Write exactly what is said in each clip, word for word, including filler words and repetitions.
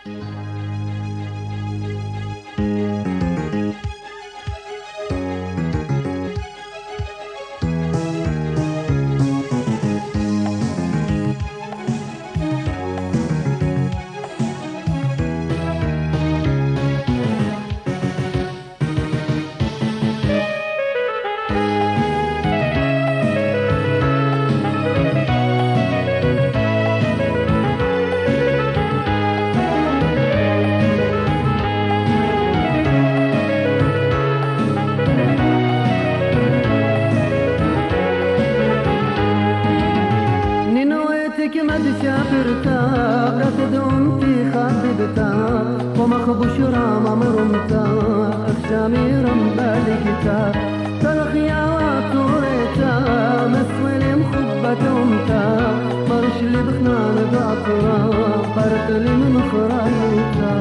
شافرتا رتدون في خاطبتا ومخبوش رام مرمتا أخشامي رمبالكتا تلخيا وطوريتا مسولي مخبتومتا برش اللي بخنان باطرا برق اللي من خرايتا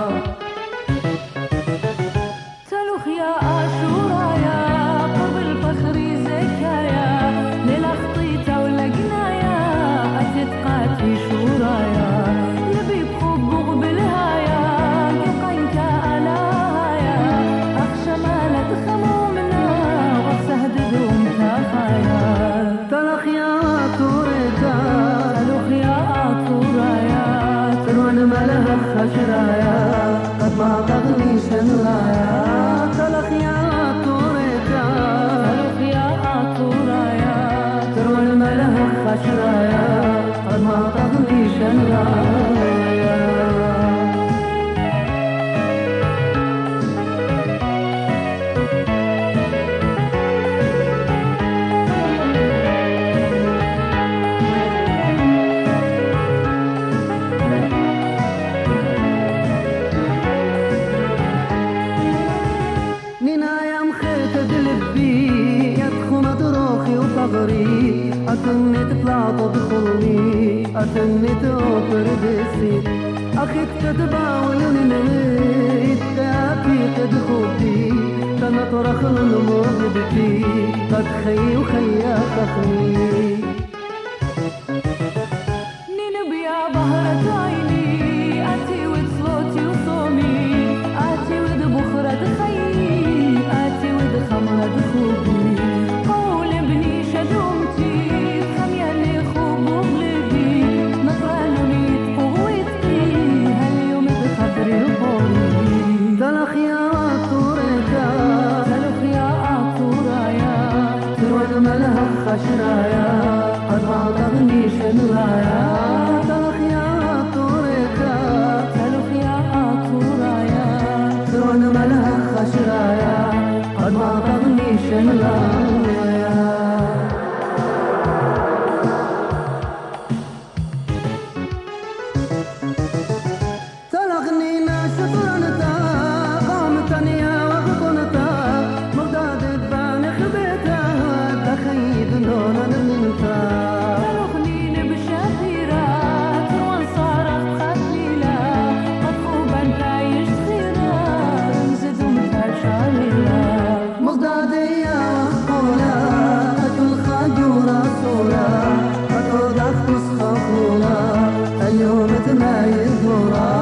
تلخيا عاشورايا قرب الفخري زكايا ليلة خطيتا ولا قنايا أتتقاتي شورايا يبي بخب قبلهايا يقينك ألاهايا أخشى مالة خمومنا وسهد دوم تافايا تلخيا طوريتا تلخيا طورايا تروان مالها خشرايا قد ما تغني شنرايا تلخيا طوريتا تلخيا طورايا تروان مالها خشرايا قد ما تغني شنرايا أتني تطلع تدخلني أتني تغفر بسي أخي تتباول نميت تأتي تدخلتي تنطرخ الموت بتي قد خي وخيا تخني ننبي يا بهرة عيني أتي ود صوتي وصومي أتي ود بخرة خيي أتي ود خمرة خوبي قول ابني شجومتي خشرايا قد ما تغني شنرايا تلخيا طوريتا تلخيا طورايا ترون ملها خشرايا قد ما تغني شنرايا تلغني ناس طرنتا قامتني يا وغطنتا مغداد بان خبيتا تخيب نونا منتا تلغنين بشافيرات وانصارت خليلا قد خوبا تعيش خيرا رمزد ومتشعللا مغداد يا وقولا أجل خاجورا صولا قد أختص خاطولا اليوم تمايز دورا